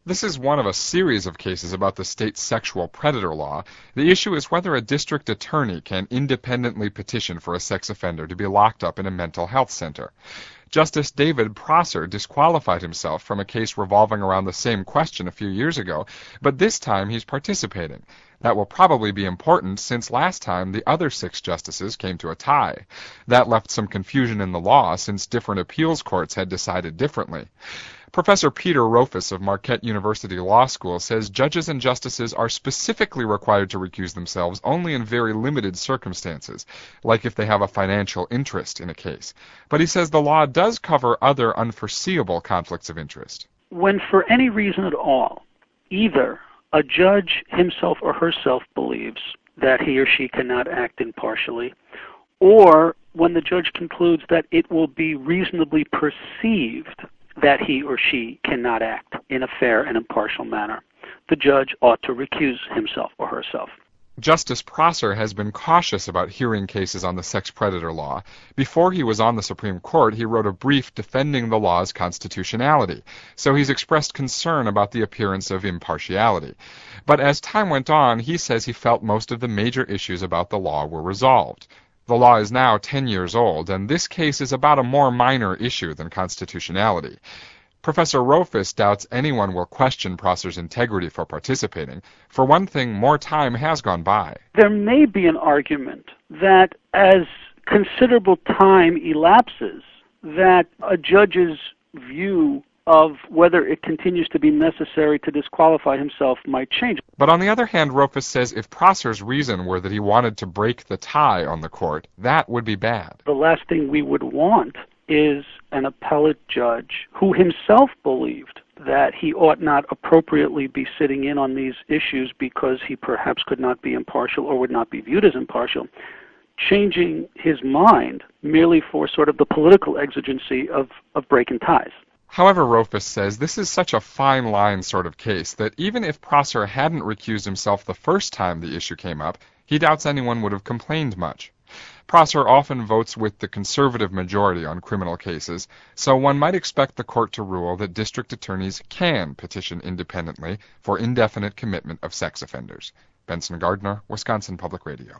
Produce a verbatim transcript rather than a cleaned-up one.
This is one of a series of cases about the state's sexual predator law. The issue is whether a district attorney can independently petition for a sex offender to be locked up in a mental health center. Justice David Prosser disqualified himself from a case revolving around the same question a few years ago, but this time he's participating. That will probably be important since last time the other six justices came to a tie. That left some confusion in the law since different appeals courts had decided differently. Professor Peter Rofus of Marquette University Law School says judges and justices are specifically required to recuse themselves only in very limited circumstances, like if they have a financial interest in a case. But he says the law does cover other unforeseeable conflicts of interest. When for any reason at all, either a judge himself or herself believes that he or she cannot act impartially, or when the judge concludes that it will be reasonably perceived that he or she cannot act in a fair and impartial manner, the judge ought to recuse himself or herself. Justice Prosser has been cautious about hearing cases on the sex predator law. Before he was on the Supreme Court, he wrote a brief defending the law's constitutionality, so he's expressed concern about the appearance of impartiality. But as time went on, he says he felt most of the major issues about the law were resolved. The law is now ten years old, and this case is about a more minor issue than constitutionality. Professor Rofus doubts anyone will question Prosser's integrity for participating. For one thing, more time has gone by. There may be an argument that as considerable time elapses, that a judge's view of whether it continues to be necessary to disqualify himself might change. But on the other hand, Rofus says if Prosser's reason were that he wanted to break the tie on the court, that would be bad. The last thing we would want is an appellate judge who himself believed that he ought not appropriately be sitting in on these issues because he perhaps could not be impartial or would not be viewed as impartial, changing his mind merely for sort of the political exigency of, of breaking ties. However, Rofus says this is such a fine line sort of case that even if Prosser hadn't recused himself the first time the issue came up, he doubts anyone would have complained much. Prosser often votes with the conservative majority on criminal cases, so one might expect the court to rule that district attorneys can petition independently for indefinite commitment of sex offenders. Benson Gardner, Wisconsin Public Radio.